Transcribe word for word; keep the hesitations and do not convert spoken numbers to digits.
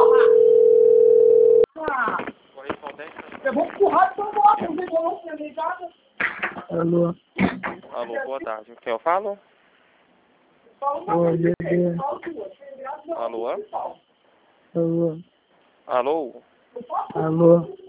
Eu vou empurrar pra embora, não tem bolão pra minha casa. Alô? Alô, boa tarde. O que eu falo? Oi, bebê. Alô? Alô? Alô? Alô?